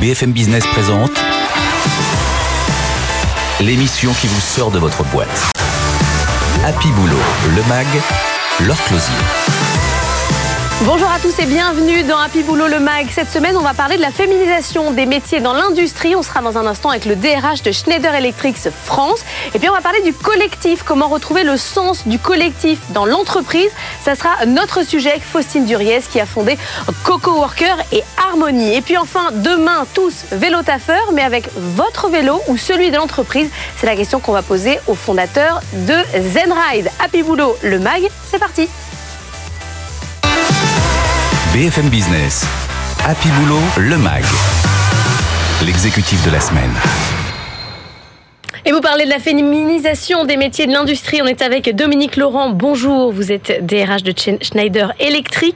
BFM Business présente l'émission qui vous sort de votre boîte. Happy Boulot, le MAG, Laure Closier. Bonjour à tous et bienvenue dans Happy Boulot, le MAG. Cette semaine, on va parler de la féminisation des métiers dans l'industrie. On sera dans un instant avec le DRH de Schneider Electric France. Et puis, on va parler du collectif. Comment retrouver le sens du collectif dans l'entreprise. Ça sera notre sujet avec Faustine Duriez qui a fondé Coco Worker et Harmonie. Et puis enfin, demain, tous vélo taffeurs, mais avec votre vélo ou celui de l'entreprise. C'est la question qu'on va poser au fondateur de Zenride. Happy Boulot, le MAG, c'est parti. BFM Business, Happy Boulot, le MAG, l'exécutif de la semaine. Et vous parlez de la féminisation des métiers de l'industrie. On est avec Dominique Laurent. Bonjour, vous êtes DRH de Schneider Electric.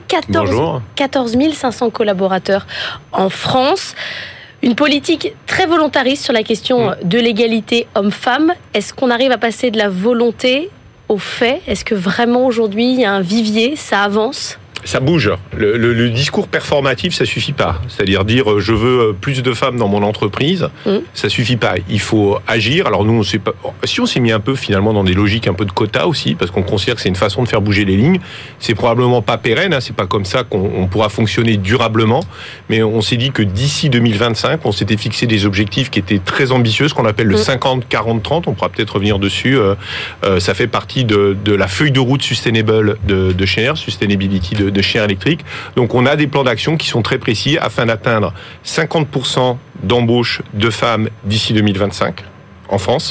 14 500 collaborateurs en France. Une politique très volontariste sur la question de l'égalité homme-femme. Est-ce qu'on arrive à passer de la volonté au fait ? Est-ce que vraiment aujourd'hui il y a un vivier, ça avance ? Ça bouge. Le discours performatif, ça suffit pas. C'est-à-dire dire je veux plus de femmes dans mon entreprise, ça suffit pas. Il faut agir. Alors nous, on sait pas. Si on s'est mis un peu finalement dans des logiques un peu de quotas aussi, parce qu'on considère que c'est une façon de faire bouger les lignes. C'est probablement pas pérenne. Hein, c'est pas comme ça qu'on pourra fonctionner durablement. Mais on s'est dit que d'ici 2025, on s'était fixé des objectifs qui étaient très ambitieux, ce qu'on appelle le 50-40-30. On pourra peut-être revenir dessus. Ça fait partie de la feuille de route sustainable de Schneider, Sustainability de Schneider Electric. Donc on a des plans d'action qui sont très précis afin d'atteindre 50% d'embauche de femmes d'ici 2025 en France,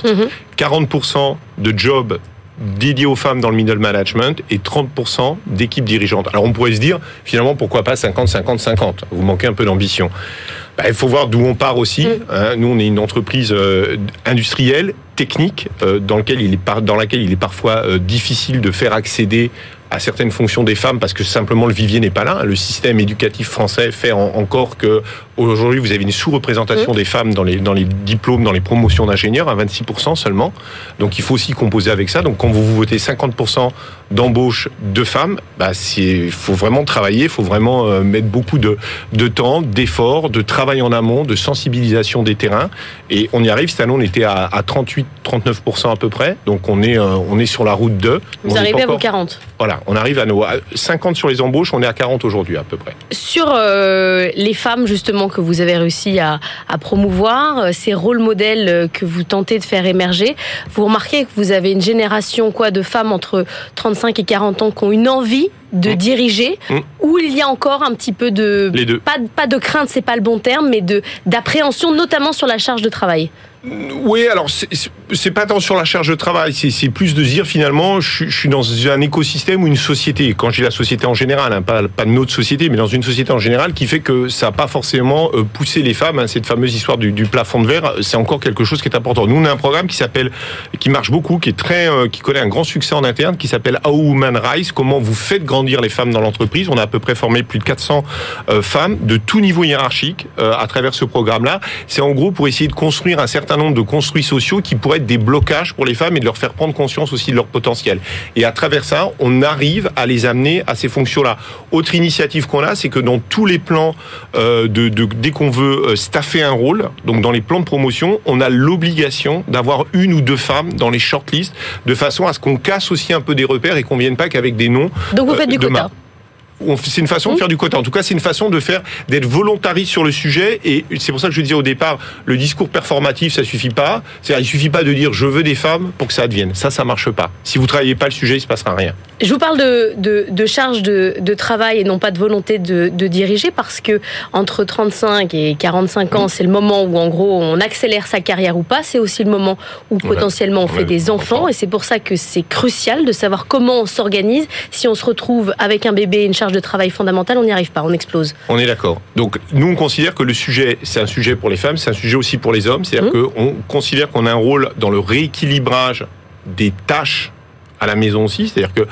40% de jobs dédiés aux femmes dans le middle management et 30% d'équipes dirigeantes. Alors on pourrait se dire, finalement, pourquoi pas 50-50-50 ? Vous manquez un peu d'ambition. Il faut voir d'où on part aussi. Nous, on est une entreprise industrielle, technique, dans laquelle il est parfois difficile de faire accéder à certaines fonctions des femmes parce que simplement le vivier n'est pas là. Le système éducatif français fait encore que aujourd'hui vous avez une sous-représentation des femmes dans les diplômes, dans les promotions d'ingénieurs à 26% seulement. Donc il faut aussi composer avec ça. Donc quand vous votez 50% d'embauche de femmes, il faut vraiment travailler, il faut vraiment mettre beaucoup de temps, d'efforts, de travail en amont, de sensibilisation des terrains. Et on y arrive. Cette année, on était à 38-39% à peu près. Donc on est sur la route de. Vous arrivez à vos 40. Voilà, on arrive à 50 sur les embauches, on est à 40 aujourd'hui à peu près. Sur les femmes justement que vous avez réussi à promouvoir, ces rôles modèles que vous tentez de faire émerger, vous remarquez que vous avez une génération de femmes entre 35 et 40 ans qui ont une envie de diriger, où il y a encore un petit peu de... Les deux. Pas de crainte, c'est pas le bon terme, mais d'appréhension, notamment sur la charge de travail. Oui, alors c'est pas tant sur la charge de travail, c'est plus de se dire finalement je suis dans un écosystème ou une société. Quand je dis la société en général, pas notre société, mais dans une société en général qui fait que ça n'a pas forcément poussé les femmes. Cette fameuse histoire du plafond de verre, c'est encore quelque chose qui est important. Nous, on a un programme qui marche beaucoup, qui connaît un grand succès en interne, qui s'appelle How Women Rise. Comment vous faites grandir les femmes dans l'entreprise. On a à peu près formé plus de 400 femmes de tout niveau hiérarchique à travers ce programme-là. C'est en gros pour essayer de construire un certain nombre de construits sociaux qui pourraient être des blocages pour les femmes et de leur faire prendre conscience aussi de leur potentiel. Et à travers ça, on arrive à les amener à ces fonctions-là. Autre initiative qu'on a, c'est que dans tous les plans, dès qu'on veut staffer un rôle, donc dans les plans de promotion, on a l'obligation d'avoir une ou deux femmes dans les shortlists, de façon à ce qu'on casse aussi un peu des repères et qu'on vienne pas qu'avec des noms. Donc vous faites du quota. C'est une façon de faire du quota. En tout cas, c'est une façon d'être volontariste sur le sujet. Et c'est pour ça que je disais au départ, le discours performatif, ça suffit pas. C'est-à-dire, il suffit pas de dire je veux des femmes pour que ça advienne. Ça marche pas. Si vous travaillez pas le sujet, il se passera rien. Je vous parle de charge de travail et non pas de volonté de diriger, parce que entre 35 et 45 ans, c'est le moment où en gros on accélère sa carrière ou pas. C'est aussi le moment où potentiellement on fait des enfants. Et c'est pour ça que c'est crucial de savoir comment on s'organise. Si on se retrouve avec un bébé, une charge de travail fondamentale, on n'y arrive pas, on explose. On est d'accord. Donc nous, on considère que le sujet, c'est un sujet pour les femmes, c'est un sujet aussi pour les hommes. C'est-à-dire qu'on considère qu'on a un rôle dans le rééquilibrage des tâches à la maison aussi. C'est-à-dire que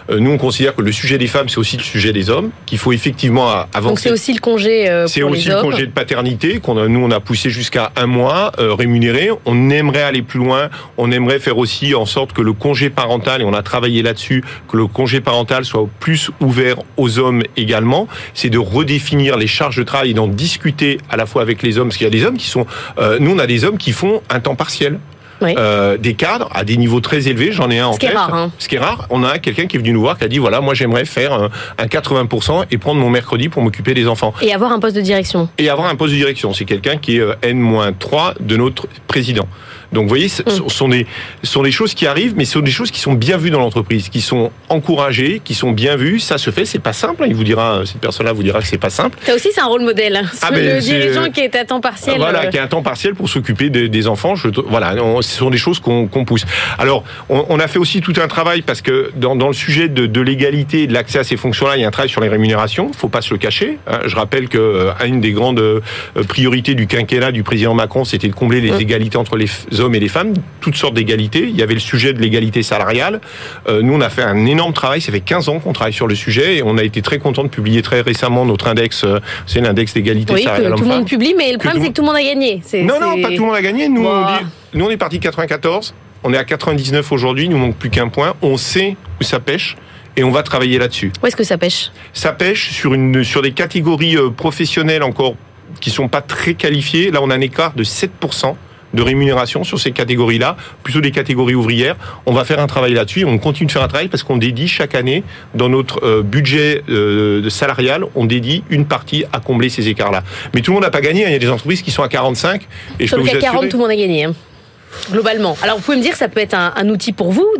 Nous, on considère que le sujet des femmes, c'est aussi le sujet des hommes, qu'il faut effectivement avancer. Donc c'est aussi le congé pour les hommes. C'est aussi le congé de paternité nous on a poussé jusqu'à 1 mois rémunéré. On aimerait aller plus loin. On aimerait faire aussi en sorte que le congé parental, et on a travaillé là-dessus, que le congé parental soit plus ouvert aux hommes également. C'est de redéfinir les charges de travail et d'en discuter à la fois avec les hommes, parce qu'il y a des hommes qui sont... nous, on a des hommes qui font un temps partiel. Oui. Des cadres à des niveaux très élevés, j'en ai un en tête. Ce qui est rare. On a quelqu'un qui est venu nous voir qui a dit voilà, moi j'aimerais faire un 80% et prendre mon mercredi pour m'occuper des enfants. Et avoir un poste de direction. C'est quelqu'un qui est N-3 de notre président. Donc vous voyez, ce sont des choses qui arrivent, mais ce sont des choses qui sont bien vues dans l'entreprise, qui sont encouragées, qui sont bien vues. Ça se fait, c'est pas simple. Il vous dira, cette personne-là vous dira que c'est pas simple. Ça aussi, c'est un rôle modèle. Le dirigeant qui est à temps partiel. Voilà, qui est à temps partiel pour s'occuper des enfants. Ce sont des choses qu'on pousse. Alors, on a fait aussi tout un travail parce que dans le sujet de l'égalité et de l'accès à ces fonctions-là, il y a un travail sur les rémunérations. Faut pas se le cacher. Je rappelle que une des grandes priorités du quinquennat du président Macron, c'était de combler les égalités entre les hommes et les femmes, toutes sortes d'égalités. Il y avait le sujet de l'égalité salariale. Nous, on a fait un énorme travail. Ça fait 15 ans qu'on travaille sur le sujet et on a été très content de publier très récemment notre index. C'est l'index d'égalité salariale. Que tout le monde publie, mais le problème, c'est que tout le monde a gagné. Non, pas tout le monde a gagné. Nous, on est parti de 94. On est à 99 aujourd'hui. Il nous manque plus qu'un point. On sait où ça pêche. Et on va travailler là-dessus. Où est-ce que ça pêche ? Ça pêche sur des catégories professionnelles encore qui sont pas très qualifiées. Là, on a un écart de 7% de rémunération sur ces catégories-là, plutôt des catégories ouvrières. On va faire un travail là-dessus. On continue de faire un travail parce qu'on dédie chaque année, dans notre budget salarial, on dédie une partie à combler ces écarts-là. Mais tout le monde n'a pas gagné. Il y a des entreprises qui sont à 45. Et sur le CAC 40, tout le monde a gagné. Globalement. Alors, vous pouvez me dire que ça peut être un outil pour vous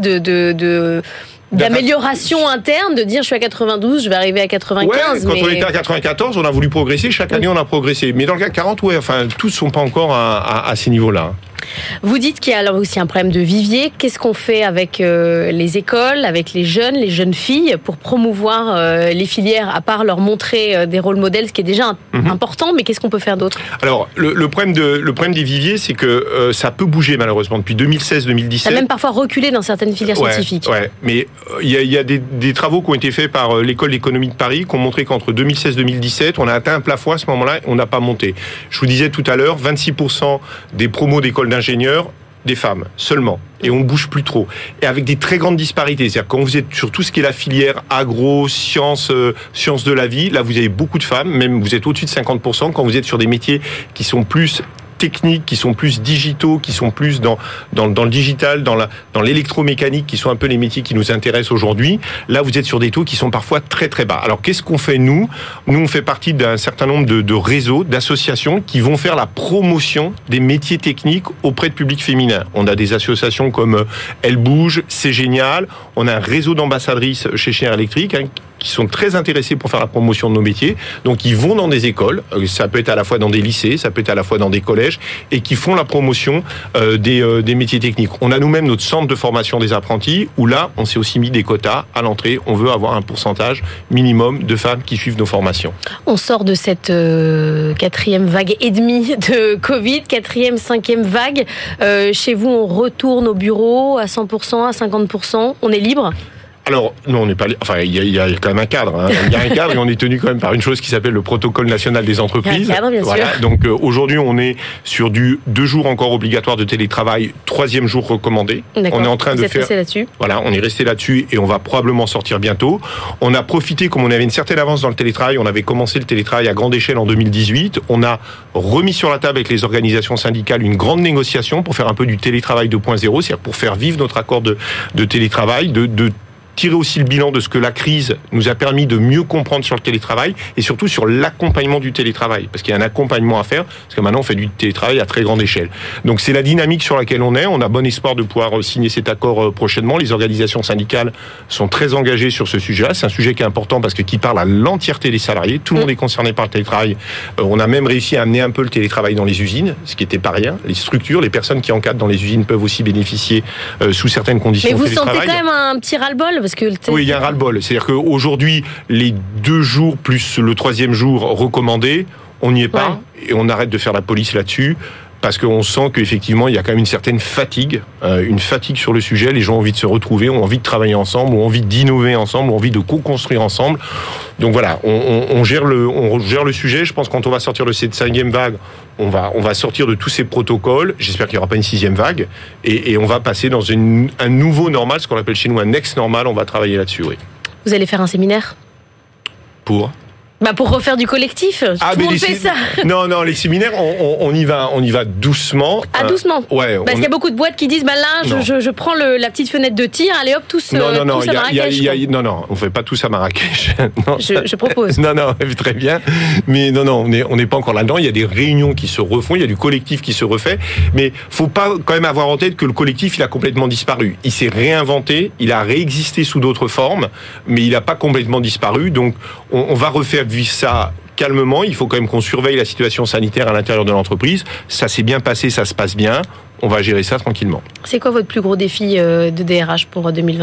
d'amélioration interne, de dire je suis à 92, je vais arriver à 95. Quand on était à 94, on a voulu progresser, chaque année on a progressé. Mais dans le CAC 40, tous ne sont pas encore à ces niveaux-là. Vous dites qu'il y a alors aussi un problème de vivier. Qu'est-ce qu'on fait avec les écoles, avec les jeunes filles, pour promouvoir les filières, à part leur montrer des rôles modèles, ce qui est déjà important, mais qu'est-ce qu'on peut faire d'autre ? Alors, le problème des viviers, c'est que ça peut bouger malheureusement depuis 2016-2017. Ça a même parfois reculé dans certaines filières scientifiques. Mais il y a des travaux qui ont été faits par l'École d'économie de Paris qui ont montré qu'entre 2016-2017, on a atteint un plafond à ce moment-là, et on n'a pas monté. Je vous disais tout à l'heure, 26% des promos d'écoles d'ingénieurs, des femmes seulement. Et on ne bouge plus trop. Et avec des très grandes disparités. C'est-à-dire quand vous êtes sur tout ce qui est la filière agro, sciences de la vie, là vous avez beaucoup de femmes, même vous êtes au-dessus de 50%. Quand vous êtes sur des métiers qui sont plus techniques, qui sont plus digitaux, qui sont plus dans le digital, dans l'électromécanique, qui sont un peu les métiers qui nous intéressent aujourd'hui. Là, vous êtes sur des taux qui sont parfois très très bas. Alors, qu'est-ce qu'on fait nous ? Nous, on fait partie d'un certain nombre de réseaux, d'associations qui vont faire la promotion des métiers techniques auprès de public féminin. On a des associations comme Elle Bouge, C'est Génial. On a un réseau d'ambassadrices chez Schneider Electric qui sont très intéressés pour faire la promotion de nos métiers. Donc, ils vont dans des écoles. Ça peut être à la fois dans des lycées, ça peut être à la fois dans des collèges, et qui font la promotion des métiers techniques. On a nous-mêmes notre centre de formation des apprentis, où là, on s'est aussi mis des quotas à l'entrée. On veut avoir un pourcentage minimum de femmes qui suivent nos formations. On sort de cette 4e vague et demie de Covid, 4e, 5e vague. Chez vous, on retourne au bureau à 100%, à 50%. On est libre ? Alors, non, on n'est pas... Enfin, il y a quand même un cadre. Il y a un cadre et on est tenu quand même par une chose qui s'appelle le protocole national des entreprises. Il y a un cadre, bien sûr. Donc, aujourd'hui, on est sur 2 jours encore obligatoires de télétravail, 3e jour recommandé. D'accord. On est en train Vous êtes resté là-dessus. Voilà, on est resté là-dessus et on va probablement sortir bientôt. On a profité, comme on avait une certaine avance dans le télétravail, on avait commencé le télétravail à grande échelle en 2018. On a remis sur la table avec les organisations syndicales une grande négociation pour faire un peu du télétravail 2.0, c'est-à-dire pour faire vivre notre accord de télétravail, de tirer aussi le bilan de ce que la crise nous a permis de mieux comprendre sur le télétravail et surtout sur l'accompagnement du télétravail. Parce qu'il y a un accompagnement à faire, parce que maintenant on fait du télétravail à très grande échelle. Donc c'est la dynamique sur laquelle on est. On a bon espoir de pouvoir signer cet accord prochainement. Les organisations syndicales sont très engagées sur ce sujet-là. C'est un sujet qui est important parce que qui parle à l'entièreté des salariés. Tout le monde est concerné par le télétravail. On a même réussi à amener un peu le télétravail dans les usines, ce qui n'était pas rien. Les structures, les personnes qui encadrent dans les usines peuvent aussi bénéficier sous certaines conditions. Mais vous sentez quand même un petit ras-le-bol ? Oui, il y a un ras-le-bol. C'est-à-dire qu'aujourd'hui, les 2 jours plus le 3e jour recommandé, on n'y est pas et on arrête de faire la police là-dessus. parce qu'on sent qu'effectivement, il y a quand même une certaine fatigue sur le sujet. Les gens ont envie de se retrouver, ont envie de travailler ensemble, ont envie d'innover ensemble, ont envie de co-construire ensemble. Donc voilà, on gère le sujet. Je pense que quand on va sortir de cette 5e vague, on va sortir de tous ces protocoles. J'espère qu'il n'y aura pas une 6e vague. Et on va passer dans un nouveau normal, ce qu'on appelle chez nous un next normal. On va travailler là-dessus, oui. Vous allez faire un séminaire ? Pour refaire du collectif. Tout le monde fait ça. Non, les séminaires, on y va doucement. Doucement. Ouais. Parce qu'il y a beaucoup de boîtes qui disent, je prends la petite fenêtre de tir, allez hop, tous à Marrakech. Non, on fait pas tous à Marrakech. Non. Je propose. Non, très bien. Mais non, on n'est pas encore là-dedans. Il y a des réunions qui se refont, il y a du collectif qui se refait. Mais faut pas quand même avoir en tête que le collectif, il a complètement disparu. Il s'est réinventé, il a réexisté sous d'autres formes, mais il n'a pas complètement disparu. Donc, on va refaire ça calmement. Il faut quand même qu'on surveille la situation sanitaire à l'intérieur de l'entreprise. Ça s'est bien passé, ça se passe bien. On va gérer ça tranquillement. C'est quoi votre plus gros défi de DRH pour 2022 ?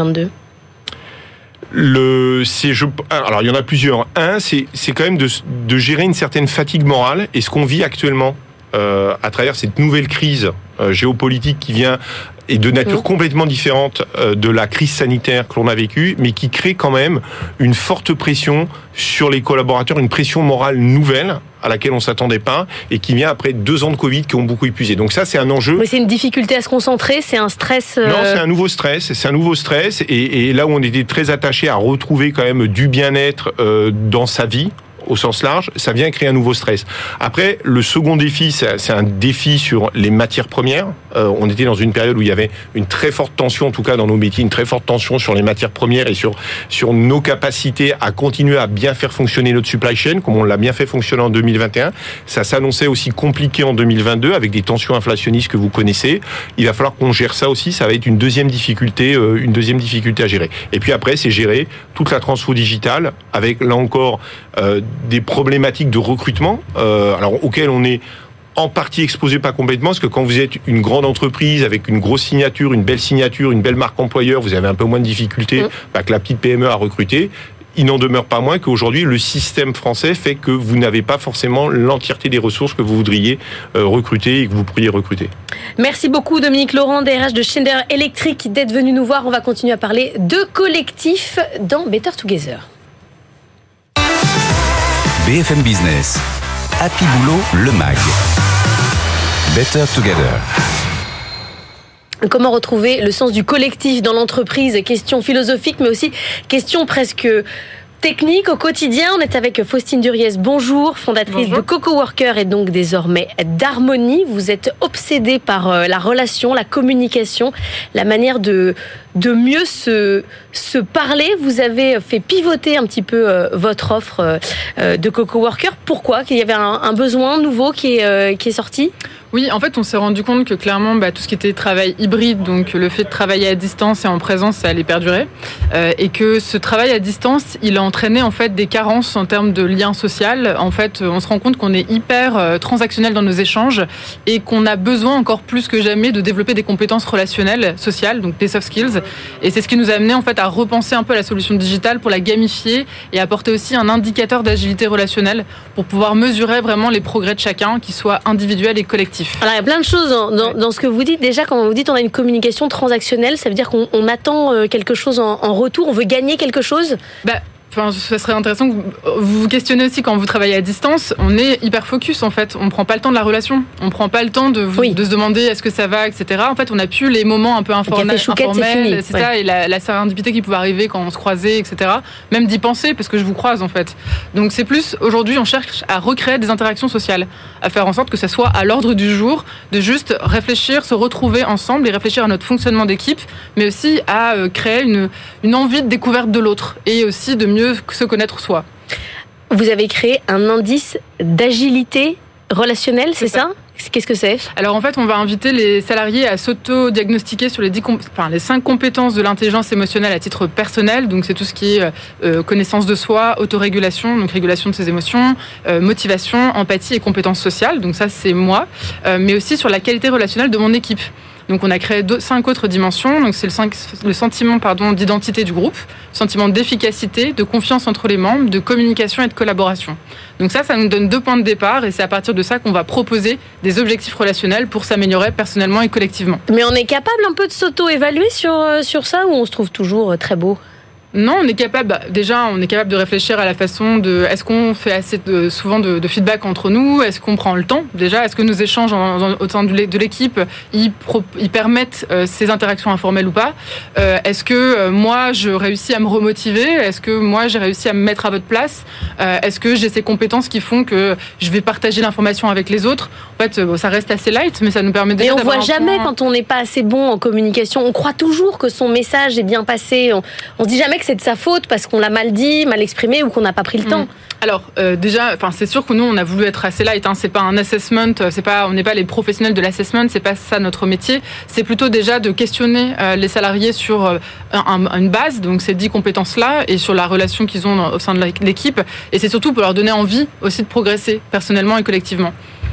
Alors, il y en a plusieurs. Un, c'est quand même de gérer une certaine fatigue morale. Et ce qu'on vit actuellement à travers cette nouvelle crise géopolitique qui vient et de nature complètement différente de la crise sanitaire que l'on a vécue, mais qui crée quand même une forte pression sur les collaborateurs, une pression morale nouvelle à laquelle on s'attendait pas et qui vient après 2 ans de Covid qui ont beaucoup épuisé. Donc ça, c'est un enjeu. Mais c'est une difficulté à se concentrer, c'est un stress. Non, c'est un nouveau stress. Et là où on était très attaché à retrouver quand même du bien-être dans sa vie, au sens large, ça vient créer un nouveau stress. Après, le second défi, c'est un défi sur les matières premières. On était dans une période où il y avait une très forte tension, en tout cas dans nos métiers, une très forte tension sur les matières premières et sur nos capacités à continuer à bien faire fonctionner notre supply chain, comme on l'a bien fait fonctionner en 2021. Ça s'annonçait aussi compliqué en 2022 avec des tensions inflationnistes que vous connaissez. Il va falloir qu'on gère ça aussi. Ça va être une deuxième difficulté à gérer. Et puis après, c'est gérer toute la transfo digitale avec, là encore, des problématiques de recrutement, alors auxquelles on est en partie exposé, pas complètement, parce que quand vous êtes une grande entreprise avec une grosse signature, une belle marque employeur, vous avez un peu moins de difficultés que la petite PME à recruter. Il n'en demeure pas moins qu'aujourd'hui, le système français fait que vous n'avez pas forcément l'entièreté des ressources que vous voudriez recruter et que vous pourriez recruter. Merci beaucoup Dominique Laurent, DRH de Schneider Electric, d'être venu nous voir. On va continuer à parler de collectif dans Better Together. BFM Business, Happy Boulot, le MAG. Better Together. Comment retrouver le sens du collectif dans l'entreprise ? Question philosophique, mais aussi question presque technique au quotidien. On est avec Faustine Duriez. Bonjour, fondatrice de CocoWorker et donc désormais d'Harmonie. Vous êtes obsédée par la relation, la communication, la manière de mieux se parler. Vous avez fait pivoter un petit peu votre offre de CocoWorker. Pourquoi ? Qu'il y avait un besoin nouveau qui est sorti ? Oui, en fait, on s'est rendu compte que clairement, tout ce qui était travail hybride, donc le fait de travailler à distance et en présence, ça allait perdurer, et que ce travail à distance, il a entraîné en fait des carences en termes de lien social. En fait, on se rend compte qu'on est hyper transactionnel dans nos échanges et qu'on a besoin encore plus que jamais de développer des compétences relationnelles, sociales, donc des soft skills. Et c'est ce qui nous a amené en fait à repenser un peu la solution digitale pour la gamifier et apporter aussi un indicateur d'agilité relationnelle pour pouvoir mesurer vraiment les progrès de chacun, qu'ils soient individuels et collectifs. Alors, il y a plein de choses dans ce que vous dites. Déjà, quand vous dites on a une communication transactionnelle, ça veut dire qu'on attend quelque chose en retour, on veut gagner quelque chose ? Ça serait intéressant que vous vous questionnez aussi quand vous travaillez à distance. On est hyper focus en fait. On prend pas le temps de la relation. On prend pas le temps de se demander est-ce que ça va, etc. En fait, on n'a plus les moments un peu informels, c'est ça, et la sérendipité qui pouvait arriver quand on se croisait, etc. Même d'y penser parce que je vous croise en fait. Donc c'est plus aujourd'hui, on cherche à recréer des interactions sociales, à faire en sorte que ça soit à l'ordre du jour, de juste réfléchir, se retrouver ensemble et réfléchir à notre fonctionnement d'équipe, mais aussi à créer une envie de découverte de l'autre et aussi de mieux se connaître soi. Vous avez créé un indice d'agilité relationnelle, c'est ça ? Qu'est-ce que c'est ? Alors en fait, on va inviter les salariés à s'auto-diagnostiquer sur les 5 compétences de l'intelligence émotionnelle à titre personnel. Donc c'est tout ce qui est connaissance de soi, autorégulation, donc régulation de ses émotions, motivation, empathie et compétences sociales. Donc ça, c'est moi. Mais aussi sur la qualité relationnelle de mon équipe. Donc on a créé 5 autres dimensions. Donc c'est le sentiment d'identité du groupe, sentiment d'efficacité, de confiance entre les membres, de communication et de collaboration. Donc ça nous donne 2 points de départ et c'est à partir de ça qu'on va proposer des objectifs relationnels pour s'améliorer personnellement et collectivement. Mais on est capable un peu de s'auto-évaluer sur ça ou on se trouve toujours très beau ? Non, on est capable de réfléchir à la façon de, est-ce qu'on fait assez souvent de feedback entre nous, est-ce qu'on prend le temps déjà, est-ce que nos échanges au sein de l'équipe, ils permettent ces interactions informelles ou pas, est-ce que moi je réussis à me remotiver, est-ce que moi j'ai réussi à me mettre à votre place, est-ce que j'ai ces compétences qui font que je vais partager l'information avec les autres. En fait, ça reste assez light, mais ça nous permet déjà d'avoir. Et on voit jamais quand on n'est pas assez bon en communication, on croit toujours que son message est bien passé, on se dit jamais que c'est de sa faute parce qu'on l'a mal dit, mal exprimé ou qu'on n'a pas pris le temps. Alors déjà, c'est sûr que nous on a voulu être assez light. C'est pas un assessment, on n'est pas les professionnels de l'assessment, c'est pas ça notre métier. C'est plutôt déjà de questionner les salariés sur une base, donc ces 10 compétences là, et sur la relation qu'ils ont au sein de l'équipe. Et c'est surtout pour leur donner envie aussi de progresser personnellement et collectivement.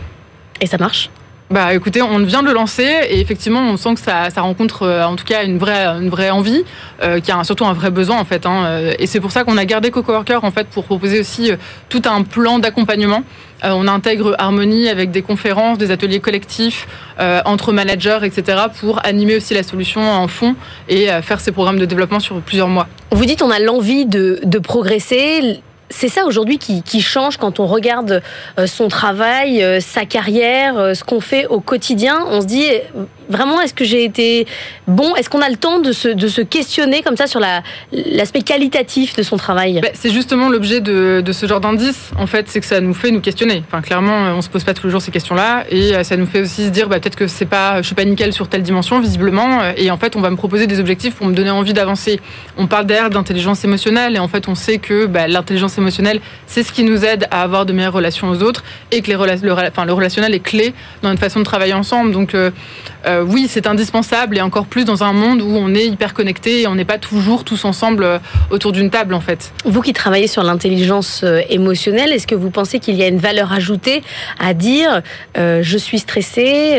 Et ça marche ? Écoutez, on vient de le lancer et effectivement, on sent que ça rencontre en tout cas une vraie envie, qui a surtout un vrai besoin en fait. Et c'est pour ça qu'on a gardé CocoWorker en fait pour proposer aussi tout un plan d'accompagnement. On intègre Harmonie avec des conférences, des ateliers collectifs entre managers, etc. pour animer aussi la solution en fond et faire ces programmes de développement sur plusieurs mois. Vous dites on a l'envie de progresser. C'est ça aujourd'hui qui change quand on regarde son travail, sa carrière, ce qu'on fait au quotidien. On se dit vraiment, est-ce que j'ai été bon ? Est-ce qu'on a le temps de se questionner comme ça sur l'aspect qualitatif de son travail ? C'est justement l'objet de ce genre d'indice. En fait, c'est que ça nous fait nous questionner. Clairement, on se pose pas tous les jours ces questions-là, et ça nous fait aussi se dire peut-être que je suis pas nickel sur telle dimension visiblement. Et en fait, on va me proposer des objectifs pour me donner envie d'avancer. On parle derrière d'intelligence émotionnelle, et en fait, on sait que l'intelligence émotionnelle, c'est ce qui nous aide à avoir de meilleures relations aux autres, et que le relationnel est clé dans notre façon de travailler ensemble. Donc oui, c'est indispensable, et encore plus dans un monde où on est hyper connecté et on n'est pas toujours tous ensemble autour d'une table en fait. Vous qui travaillez sur l'intelligence émotionnelle, est-ce que vous pensez qu'il y a une valeur ajoutée à dire je suis stressée,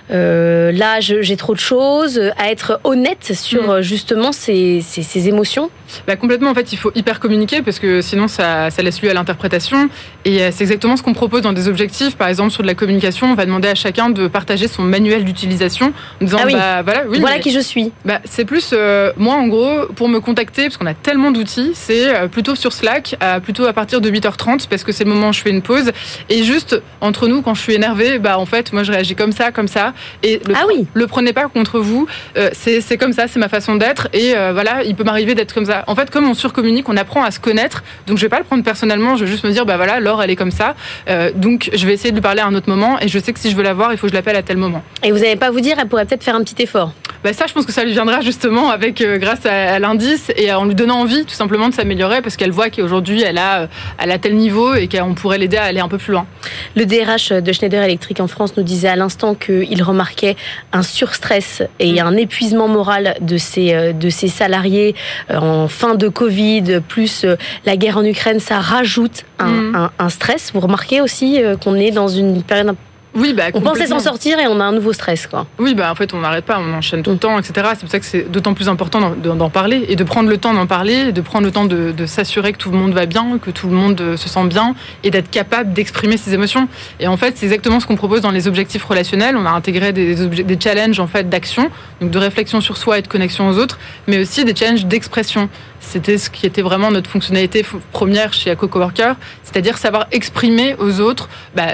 là j'ai trop de choses, à être honnête sur justement ces émotions ? Complètement, en fait, il faut hyper communiquer parce que sinon ça laisse lieu à l'interprétation, et c'est exactement ce qu'on propose dans des objectifs. Par exemple, sur de la communication, on va demander à chacun de partager son manuel d'utilisation en disant voilà qui je suis. C'est plus moi en gros pour me contacter, parce qu'on a tellement d'outils, c'est plutôt sur Slack, plutôt à partir de 8h30 parce que c'est le moment où je fais une pause, et juste entre nous, quand je suis énervée, en fait moi je réagis comme ça, et le prenez pas contre vous, c'est comme ça, c'est ma façon d'être, et il peut m'arriver d'être comme ça. En fait, comme on surcommunique, on apprend à se connaître, donc je vais pas le prendre personnellement, je vais juste me dire Laure elle est comme ça, donc je vais essayer de lui parler à un autre moment, et je sais que si je veux la voir, il faut que je l'appelle à tel moment. Et vous n'allez pas vous dire, elle pourrait peut-être faire un petit effort? Ça, je pense que ça lui viendra justement grâce à l'indice, et en lui donnant envie tout simplement de s'améliorer, parce qu'elle voit qu'aujourd'hui elle a tel niveau et qu'on pourrait l'aider à aller un peu plus loin. Le DRH de Schneider Electric en France nous disait à l'instant qu'il remarquait un surstress et un épuisement moral de ses salariés en fin de Covid, plus la guerre en Ukraine, ça rajoute un stress. Vous remarquez aussi qu'on est dans une période on pensait s'en sortir et on a un nouveau stress, quoi. Oui, en fait, on n'arrête pas, on enchaîne tout le temps, etc. C'est pour ça que c'est d'autant plus important d'en parler, et de prendre le temps d'en parler, et de prendre le temps de s'assurer que tout le monde va bien, que tout le monde se sent bien, et d'être capable d'exprimer ses émotions. Et en fait, c'est exactement ce qu'on propose dans les objectifs relationnels. On a intégré des challenges en fait d'action, donc de réflexion sur soi et de connexion aux autres, mais aussi des challenges d'expression. C'était ce qui était vraiment notre fonctionnalité première chez CocoWorker, c'est-à-dire savoir exprimer aux autres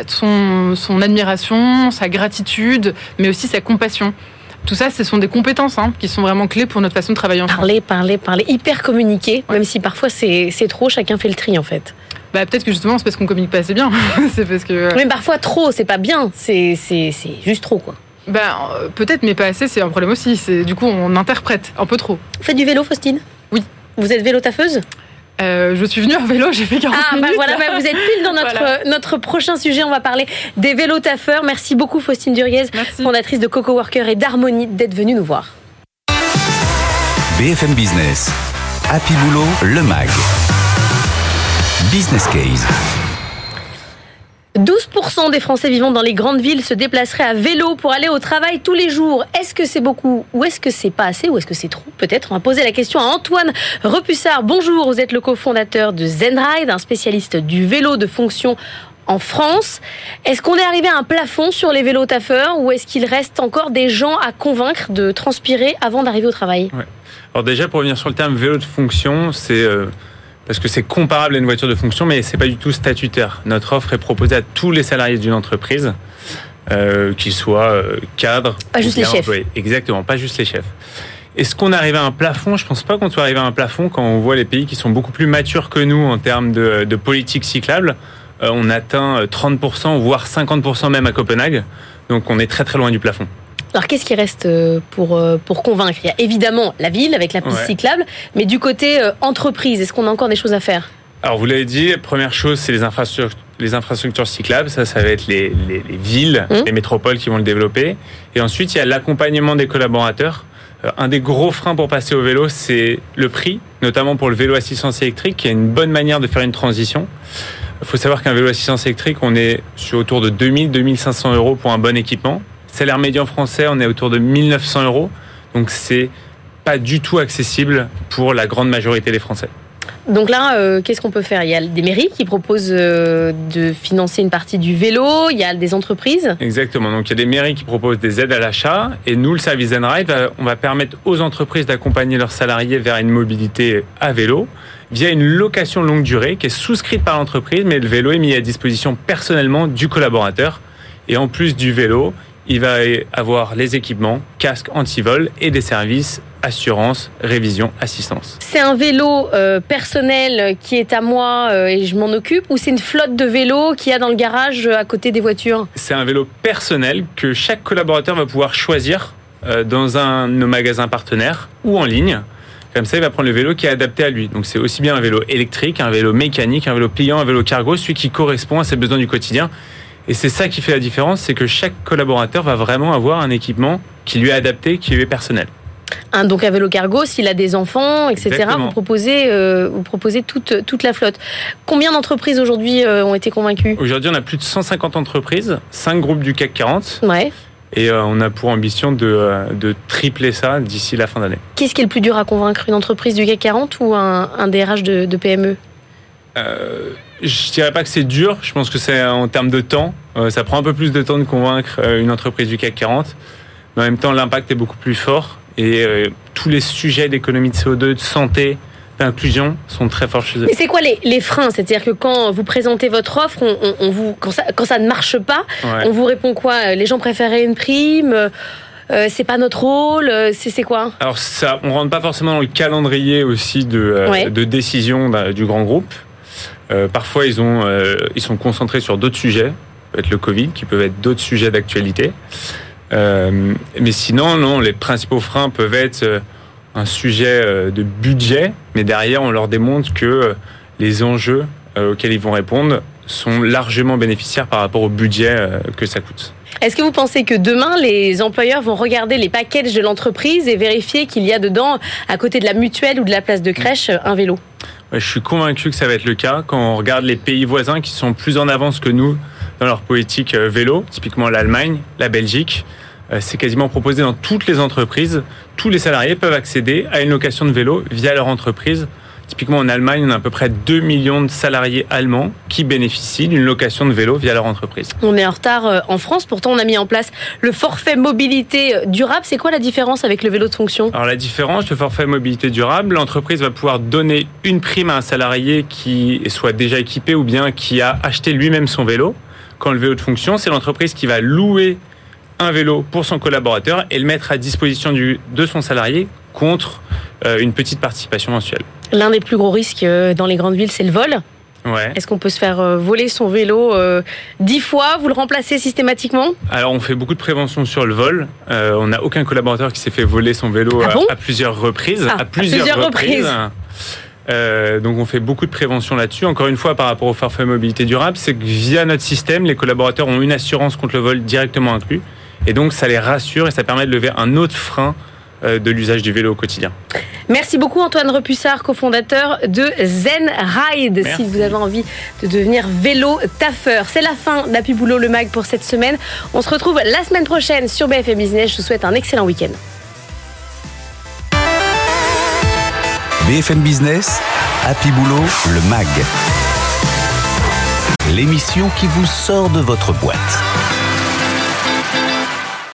son admiration, sa gratitude, mais aussi sa compassion. Tout ça, ce sont des compétences qui sont vraiment clés pour notre façon de travailler ensemble. Parler, hyper communiquer, même si parfois c'est trop, chacun fait le tri en fait. Peut-être que justement c'est parce qu'on communique pas assez bien. C'est parce que... Mais parfois trop, c'est pas bien, c'est juste trop, quoi. Peut-être, mais pas assez, c'est un problème aussi. Du coup, on interprète un peu trop. Vous faites du vélo, Faustine ? Oui. Vous êtes vélo-taffeuse ? Je suis venue en vélo, j'ai fait 40 minutes. Vous êtes pile dans notre prochain sujet. On va parler des vélo-taffeurs. Merci beaucoup, Faustine Duriez, fondatrice de CocoWorker et d'Harmonie, d'être venue nous voir. BFM Business, Happy Boulot, le MAG. Business Case. 12% des Français vivant dans les grandes villes se déplaceraient à vélo pour aller au travail tous les jours. Est-ce que c'est beaucoup ou est-ce que c'est pas assez ou est-ce que c'est trop? Peut-être. On va poser la question à Antoine Repussard. Bonjour, vous êtes le cofondateur de Zenride, un spécialiste du vélo de fonction en France. Est-ce qu'on est arrivé à un plafond sur les vélos taffeurs ou est-ce qu'il reste encore des gens à convaincre de transpirer avant d'arriver au travail? Ouais. Alors déjà, pour revenir sur le terme vélo de fonction, c'est parce que c'est comparable à une voiture de fonction, mais c'est pas du tout statutaire. Notre offre est proposée à tous les salariés d'une entreprise, qu'ils soient cadres, pas juste les chefs. Employés. Exactement, pas juste les chefs. Est-ce qu'on arrive à un plafond? Je pense pas qu'on soit arrivé à un plafond quand on voit les pays qui sont beaucoup plus matures que nous en termes de politique cyclable. On atteint 30%, voire 50% même à Copenhague. Donc on est très très loin du plafond. Alors qu'est-ce qui reste pour convaincre? Il y a évidemment la ville avec la piste cyclable, mais du côté entreprise, est-ce qu'on a encore des choses à faire? Alors vous l'avez dit, première chose, c'est les infrastructures cyclables. Ça va être les villes, les métropoles qui vont le développer. Et ensuite, il y a l'accompagnement des collaborateurs. Un des gros freins pour passer au vélo, c'est le prix, notamment pour le vélo assistance électrique, qui est une bonne manière de faire une transition. Il faut savoir qu'un vélo assistance électrique, on est sur autour de 2000-2500 € pour un bon équipement. Salaire médian français, on est autour de 1900 €. Donc, c'est pas du tout accessible pour la grande majorité des Français. Donc là, qu'est-ce qu'on peut faire? Il y a des mairies qui proposent de financer une partie du vélo, il y a des entreprises. Exactement, donc il y a des mairies qui proposent des aides à l'achat et nous, le service Zenride, on va permettre aux entreprises d'accompagner leurs salariés vers une mobilité à vélo via une location longue durée qui est souscrite par l'entreprise, mais le vélo est mis à disposition personnellement du collaborateur. Et en plus du vélo, il va avoir les équipements, casque anti-vol et des services assurance, révision, assistance. C'est un vélo personnel qui est à moi et je m'en occupe ou c'est une flotte de vélos qu'il y a dans le garage à côté des voitures? C'est un vélo personnel que chaque collaborateur va pouvoir choisir dans un de nos magasins partenaires ou en ligne. Comme ça, il va prendre le vélo qui est adapté à lui. Donc c'est aussi bien un vélo électrique, un vélo mécanique, un vélo pliant, un vélo cargo, celui qui correspond à ses besoins du quotidien. Et c'est ça qui fait la différence, c'est que chaque collaborateur va vraiment avoir un équipement qui lui est adapté, qui lui est personnel. Donc un vélo cargo, s'il a des enfants, etc., vous proposez toute la flotte. Combien d'entreprises aujourd'hui ont été convaincues? Aujourd'hui, on a plus de 150 entreprises, 5 groupes du CAC 40. Ouais. Et on a pour ambition de tripler ça d'ici la fin d'année. Qu'est-ce qui est le plus dur à convaincre? Une entreprise du CAC 40 ou un DRH de PME? Je dirais pas que c'est dur, je pense que c'est en termes de temps. Ça prend un peu plus de temps de convaincre une entreprise du CAC 40. Mais en même temps, l'impact est beaucoup plus fort. Et tous les sujets d'économie de CO2, de santé, d'inclusion sont très forts chez eux. Mais c'est quoi les freins? C'est-à-dire que quand vous présentez votre offre, quand ça ne marche pas, on vous répond quoi? Les gens préféraient une prime? C'est pas notre rôle? C'est quoi? Alors ça, on rentre pas forcément dans le calendrier aussi de décision du grand groupe. Parfois, ils sont concentrés sur d'autres sujets, peut être le Covid, qui peuvent être d'autres sujets d'actualité. Mais sinon, non, les principaux freins peuvent être un sujet de budget, mais derrière, on leur démontre que les enjeux auxquels ils vont répondre sont largement bénéficiaires par rapport au budget que ça coûte. Est-ce que vous pensez que demain, les employeurs vont regarder les packages de l'entreprise et vérifier qu'il y a dedans, à côté de la mutuelle ou de la place de crèche, un vélo? Je suis convaincu que ça va être le cas quand on regarde les pays voisins qui sont plus en avance que nous dans leur politique vélo, typiquement l'Allemagne, la Belgique. C'est quasiment proposé dans toutes les entreprises. Tous les salariés peuvent accéder à une location de vélo via leur entreprise. Typiquement en Allemagne, on a à peu près 2 millions de salariés allemands qui bénéficient d'une location de vélo via leur entreprise. On est en retard en France, pourtant on a mis en place le forfait mobilité durable. C'est quoi la différence avec le vélo de fonction? Alors la différence, le forfait mobilité durable, l'entreprise va pouvoir donner une prime à un salarié qui soit déjà équipé ou bien qui a acheté lui-même son vélo. Quand le vélo de fonction, c'est l'entreprise qui va louer un vélo pour son collaborateur et le mettre à disposition de son salarié contre une petite participation mensuelle. L'un des plus gros risques dans les grandes villes, c'est le vol. Ouais. Est-ce qu'on peut se faire voler son vélo 10 fois? Vous le remplacez systématiquement? Alors, on fait beaucoup de prévention sur le vol. On n'a aucun collaborateur qui s'est fait voler son vélo à plusieurs reprises. À plusieurs reprises. Donc, on fait beaucoup de prévention là-dessus. Encore une fois, par rapport au forfait mobilité durable, c'est que via notre système, les collaborateurs ont une assurance contre le vol directement inclus. Et donc, ça les rassure et ça permet de lever un autre frein de l'usage du vélo au quotidien. Merci beaucoup Antoine Repussard, cofondateur de Zen Ride. Merci. Si vous avez envie de devenir vélo taffeur. C'est la fin d'Happy Boulot le mag pour cette semaine. On se retrouve la semaine prochaine sur BFM Business. Je vous souhaite un excellent week-end. BFM Business, Happy Boulot, le MAG. L'émission qui vous sort de votre boîte.